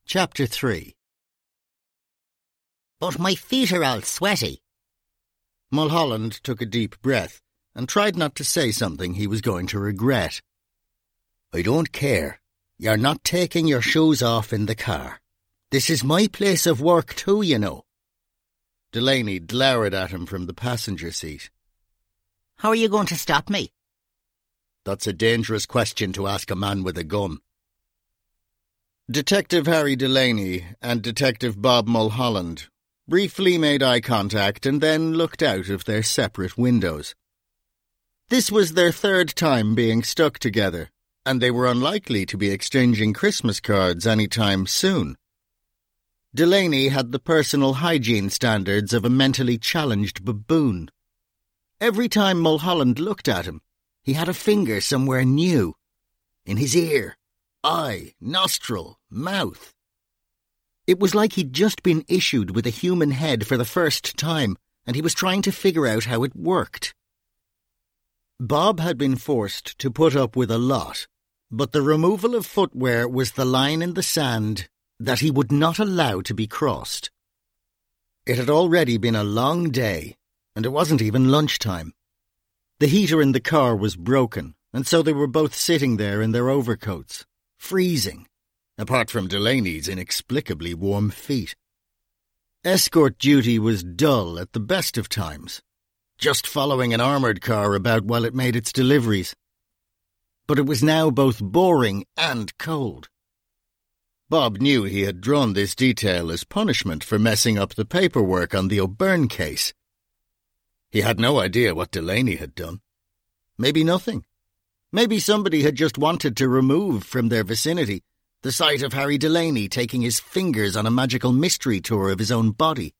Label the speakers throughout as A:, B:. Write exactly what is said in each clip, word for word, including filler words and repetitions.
A: Chapter three.
B: But my feet are all sweaty.
A: Mulholland took a deep breath and tried not to say something he was going to regret. I don't care. You're not taking your shoes off in the car. This is my place of work too, you know. Delaney glowered at him from the passenger seat.
B: How are you going to stop me?
A: That's a dangerous question to ask a man with a gun. Detective Harry Delaney and Detective Bob Mulholland briefly made eye contact and then looked out of their separate windows. This was their third time being stuck together, and they were unlikely to be exchanging Christmas cards any time soon. Delaney had the personal hygiene standards of a mentally challenged baboon. Every time Mulholland looked at him, he had a finger somewhere new. In his ear, eye, nostril, mouth. It was like he'd just been issued with a human head for the first time, and he was trying to figure out how it worked. Bob had been forced to put up with a lot, but the removal of footwear was the line in the sand that he would not allow to be crossed. It had already been a long day, and it wasn't even lunchtime. The heater in the car was broken, and so they were both sitting there in their overcoats, freezing, apart from Delaney's inexplicably warm feet. Escort duty was dull at the best of times, just following an armoured car about while it made its deliveries. But it was now both boring and cold. Bob knew he had drawn this detail as punishment for messing up the paperwork on the O'Byrne case. He had no idea what Delaney had done. Maybe nothing. Maybe somebody had just wanted to remove from their vicinity the sight of Harry Delaney taking his fingers on a magical mystery tour of his own body.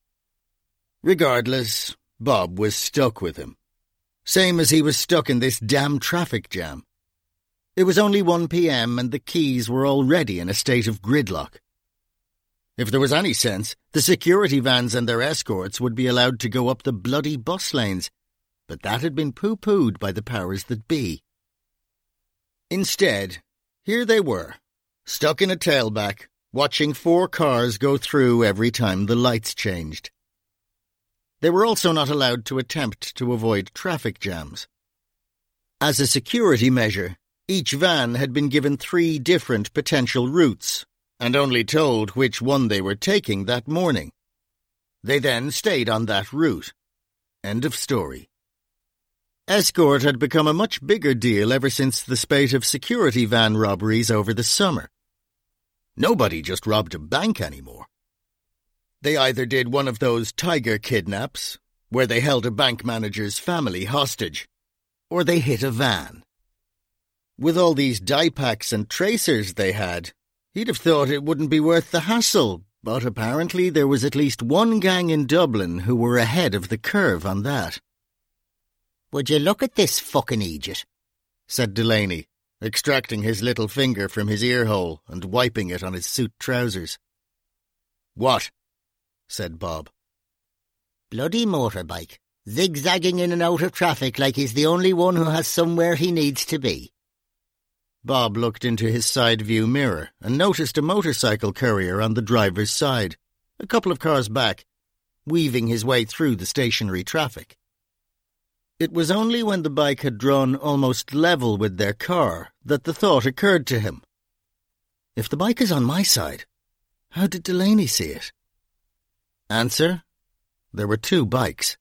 A: Regardless, Bob was stuck with him. Same as he was stuck in this damn traffic jam. It was only one p.m. and the Keys were already in a state of gridlock. If there was any sense, the security vans and their escorts would be allowed to go up the bloody bus lanes, but that had been pooh-poohed by the powers that be. Instead, here they were, stuck in a tailback, watching four cars go through every time the lights changed. They were also not allowed to attempt to avoid traffic jams. As a security measure, each van had been given three different potential routes, and only told which one they were taking that morning. They then stayed on that route. End of story. Escort had become a much bigger deal ever since the spate of security van robberies over the summer. Nobody just robbed a bank anymore. They either did one of those tiger kidnaps, where they held a bank manager's family hostage, or they hit a van. With all these die packs and tracers they had, he'd have thought it wouldn't be worth the hassle, but apparently there was at least one gang in Dublin who were ahead of the curve on that.
B: Would you look at this fucking idiot?
A: Said Delaney, extracting his little finger from his ear-hole and wiping it on his suit trousers. What? Said Bob.
B: Bloody motorbike, zigzagging in and out of traffic like he's the only one who has somewhere he needs to be.
A: Bob looked into his side-view mirror and noticed a motorcycle courier on the driver's side, a couple of cars back, weaving his way through the stationary traffic. It was only when the bike had drawn almost level with their car that the thought occurred to him. If the bike is on my side, how did Delaney see it? Answer: there were two bikes.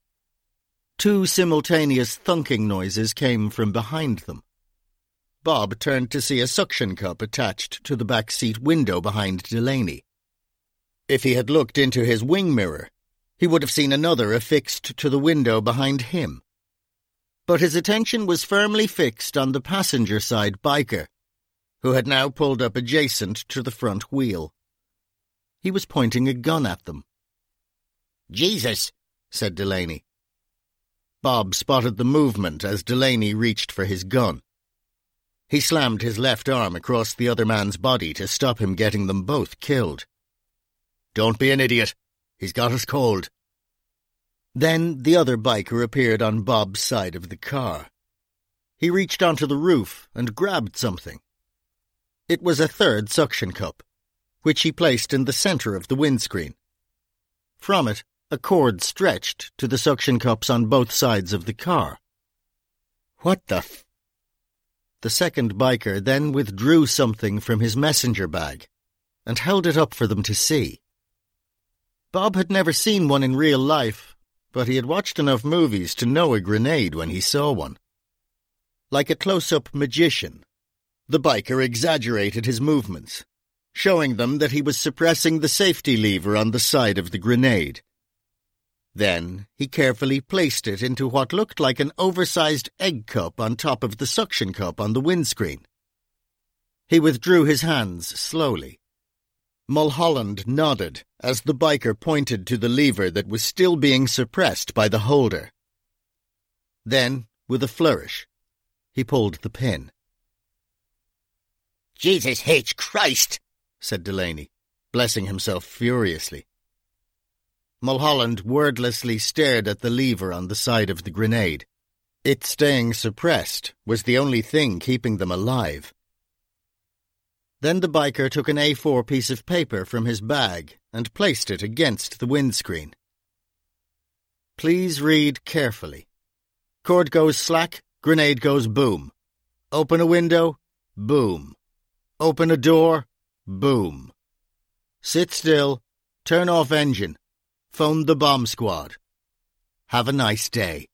A: Two simultaneous thunking noises came from behind them. Bob turned to see a suction cup attached to the back seat window behind Delaney. If he had looked into his wing mirror, he would have seen another affixed to the window behind him. But his attention was firmly fixed on the passenger-side biker, who had now pulled up adjacent to the front wheel. He was pointing a gun at them.
B: Jesus,
A: said Delaney. Bob spotted the movement as Delaney reached for his gun. He slammed his left arm across the other man's body to stop him getting them both killed. Don't be an idiot. He's got us cold. Then the other biker appeared on Bob's side of the car. He reached onto the roof and grabbed something. It was a third suction cup, which he placed in the centre of the windscreen. From it, a cord stretched to the suction cups on both sides of the car. What the f... The second biker then withdrew something from his messenger bag and held it up for them to see. Bob had never seen one in real life, but he had watched enough movies to know a grenade when he saw one. Like a close-up magician, the biker exaggerated his movements, showing them that he was suppressing the safety lever on the side of the grenade. Then he carefully placed it into what looked like an oversized egg cup on top of the suction cup on the windscreen. He withdrew his hands slowly. Mulholland nodded as the biker pointed to the lever that was still being suppressed by the holder. Then, with a flourish, he pulled the pin.
B: "Jesus H. Christ!"
A: said Delaney, blessing himself furiously. Mulholland wordlessly stared at the lever on the side of the grenade. It staying suppressed was the only thing keeping them alive. Then the biker took an A four piece of paper from his bag and placed it against the windscreen. Please read carefully. Cord goes slack, grenade goes boom. Open a window, boom. Open a door, boom. Sit still, turn off engine. Phone the bomb squad. Have a nice day.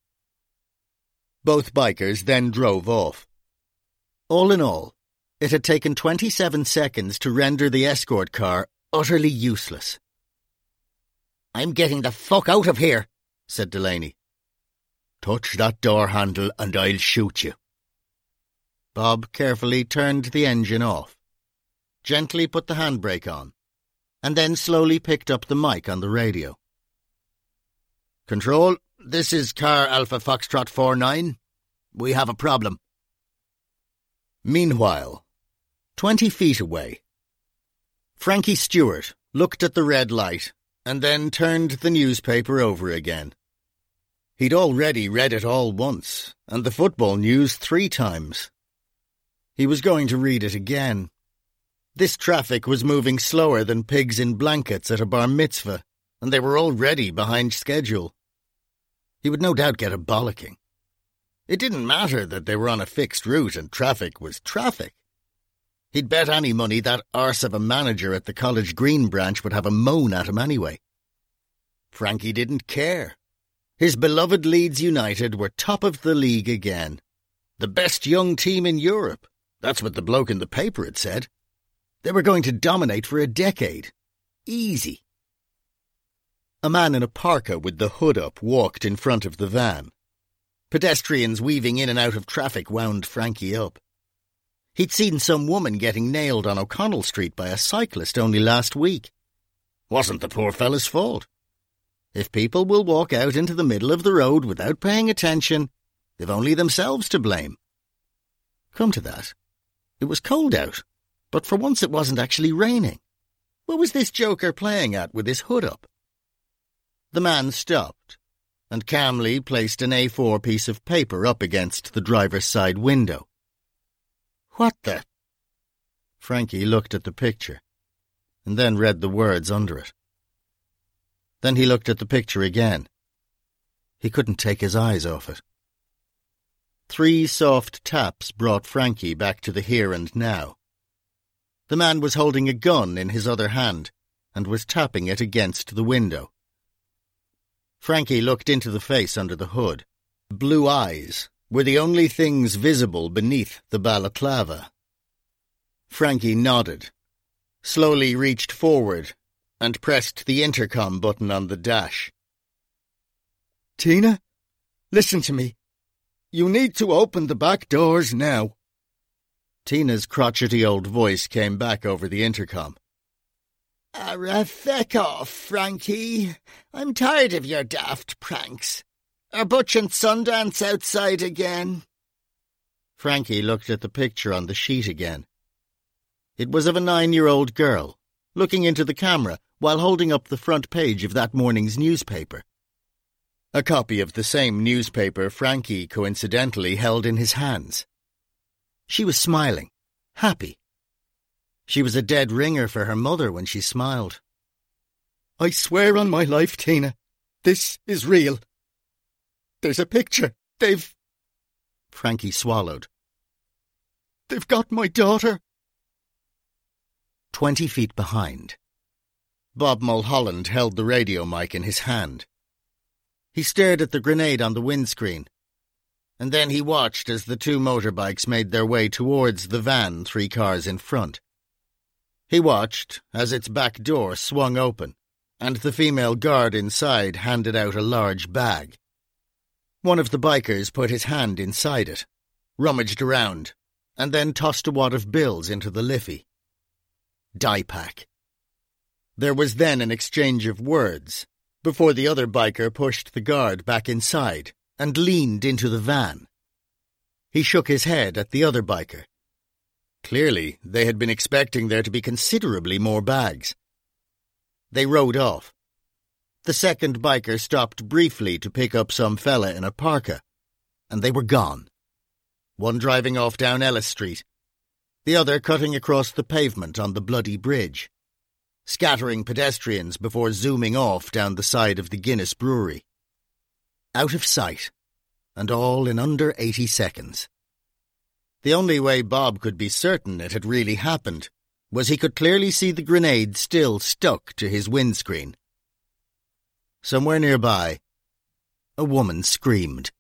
A: Both bikers then drove off. All in all, it had taken twenty-seven seconds to render the escort car utterly useless.
B: "I'm getting the fuck out of here,"
A: said Delaney. "Touch that door handle and I'll shoot you." Bob carefully turned the engine off, gently put the handbrake on, and then slowly picked up the mic on the radio. "Control, this is Car Alpha Foxtrot four nine. We have a problem." Meanwhile, twenty feet away, Frankie Stewart looked at the red light and then turned the newspaper over again. He'd already read it all once, and the football news three times. He was going to read it again. This traffic was moving slower than pigs in blankets at a bar mitzvah, and they were already behind schedule. He would no doubt get a bollocking. It didn't matter that they were on a fixed route and traffic was traffic. He'd bet any money that arse of a manager at the College Green branch would have a moan at him anyway. Frankie didn't care. His beloved Leeds United were top of the league again. The best young team in Europe. That's what the bloke in the paper had said. They were going to dominate for a decade. Easy. A man in a parka with the hood up walked in front of the van. Pedestrians weaving in and out of traffic wound Frankie up. He'd seen some woman getting nailed on O'Connell Street by a cyclist only last week. Wasn't the poor fella's fault. If people will walk out into the middle of the road without paying attention, they've only themselves to blame. Come to that, it was cold out, but for once it wasn't actually raining. What was this joker playing at with his hood up? The man stopped and calmly placed an A four piece of paper up against the driver's side window. What the... Frankie looked at the picture and then read the words under it. Then he looked at the picture again. He couldn't take his eyes off it. Three soft taps brought Frankie back to the here and now. The man was holding a gun in his other hand and was tapping it against the window. Frankie looked into the face under the hood. Blue eyes were the only things visible beneath the balaclava. Frankie nodded, slowly reached forward, and pressed the intercom button on the dash. "Tina, listen to me. You need to open the back doors now." Tina's crotchety old voice came back over the intercom.
B: "Ah, feck off, Frankie. I'm tired of your daft pranks. Are Butch and Sundance outside again?"
A: Frankie looked at the picture on the sheet again. It was of a nine-year-old girl, looking into the camera while holding up the front page of that morning's newspaper. A copy of the same newspaper Frankie coincidentally held in his hands. She was smiling, happy. She was a dead ringer for her mother when she smiled. "I swear on my life, Tina, this is real. There's a picture. They've..." Frankie swallowed. "They've got my daughter." Twenty feet behind, Bob Mulholland held the radio mic in his hand. He stared at the grenade on the windscreen, and then he watched as the two motorbikes made their way towards the van three cars in front. He watched as its back door swung open, and the female guard inside handed out a large bag. One of the bikers put his hand inside it, rummaged around, and then tossed a wad of bills into the liffey. Die pack. There was then an exchange of words, before the other biker pushed the guard back inside and leaned into the van. He shook his head at the other biker. Clearly, they had been expecting there to be considerably more bags. They rode off. The second biker stopped briefly to pick up some fella in a parka, and they were gone. One driving off down Ellis Street, the other cutting across the pavement on the bloody bridge, scattering pedestrians before zooming off down the side of the Guinness Brewery. Out of sight, and all in under eighty seconds. The only way Bob could be certain it had really happened was he could clearly see the grenade still stuck to his windscreen. Somewhere nearby, a woman screamed.